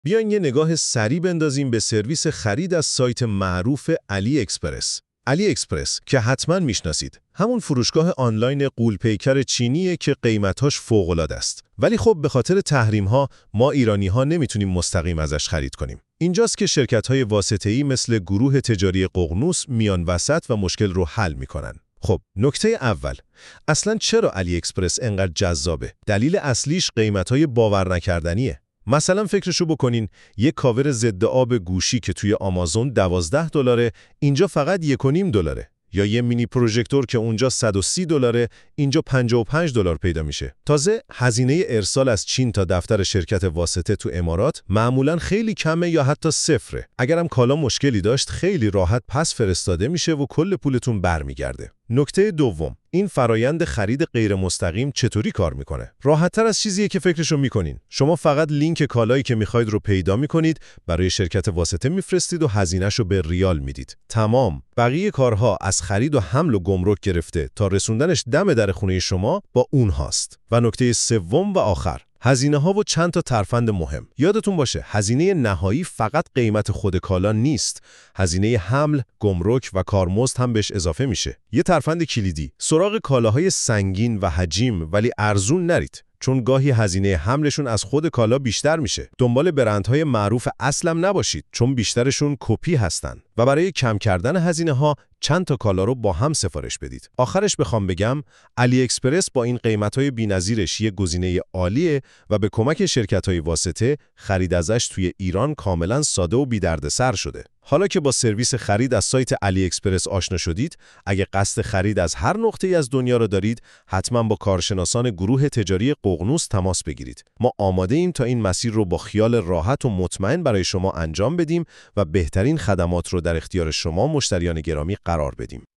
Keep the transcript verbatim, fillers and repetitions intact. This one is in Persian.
بیاین یه نگاه سریع بندازیم به سرویس خرید از سایت معروف علی اکسپرس. علی اکسپرس که حتما میشناسید، همون فروشگاه آنلاین غول‌پیکر چینیه که قیمتاش فوق‌العاده است. ولی خب به خاطر تحریم‌ها ما ایرانی‌ها نمیتونیم مستقیم ازش خرید کنیم. اینجاست که شرکت‌های واسطه‌ای مثل گروه تجاری ققنوس میان وسط و مشکل رو حل میکنن. خب نکته اول، اصلاً چرا علی اکسپرس انقدر جذابه؟ دلیل اصلیش قیمت‌های باور نکردنیه. مثلا فکرشو بکنین، یک کاور ضد آب گوشی که توی آمازون دوازده دلاره، اینجا فقط یک و نیم دلاره. یا یه مینی پروژکتور که اونجا صد و سی دلاره، اینجا پنجاه و پنج دلار پیدا میشه. تازه هزینه ارسال از چین تا دفتر شرکت واسطه تو امارات معمولاً خیلی کمه یا حتی صفره. اگرم کالا مشکلی داشت خیلی راحت پس فرستاده میشه و کل پولتون برمیگرده. نکته دوم، این فرایند خرید غیر مستقیم چطوری کار میکنه؟ راحت‌تر از چیزیه که فکرشو میکنین. شما فقط لینک کالایی که میخواید رو پیدا میکنید، برای شرکت واسطه میفرستید و هزینه‌شو به ریال میدید. تمام. بقیه کارها از خرید و حمل و گمرک گرفته تا رسوندنش دم در خونه شما با اونهاست. و نکته سوم و آخر، هزینه ها و چند تا ترفند مهم. یادتون باشه هزینه نهایی فقط قیمت خود کالا نیست. هزینه حمل، گمرک و کارمزد هم بهش اضافه میشه. یه ترفند کلیدی، سراغ کالاهای سنگین و حجیم ولی ارزون نرید، چون گاهی هزینه حملشون از خود کالا بیشتر میشه. دنبال برندهای معروف اصلم نباشید، چون بیشترشون کپی هستن. و برای کم کردن هزینه ها چند تا کالا رو با هم سفارش بدید. آخرش بخوام بگم، علی اکسپرس با این قیمت‌های بی‌نظیرش یه گزینه عالیه و به کمک شرکت‌های واسطه خرید ازش توی ایران کاملا ساده و بی‌دردسر شده. حالا که با سرویس خرید از سایت علی اکسپرس آشنا شدید، اگه قصد خرید از هر نقطه‌ای از دنیا رو دارید، حتما با کارشناسان گروه تجاری ققنوس تماس بگیرید. ما آماده ایم تا این مسیر رو با خیال راحت و مطمئن برای شما انجام بدیم و بهترین خدمات رو در اختیار شما مشتریان گرامی قرار بدیم.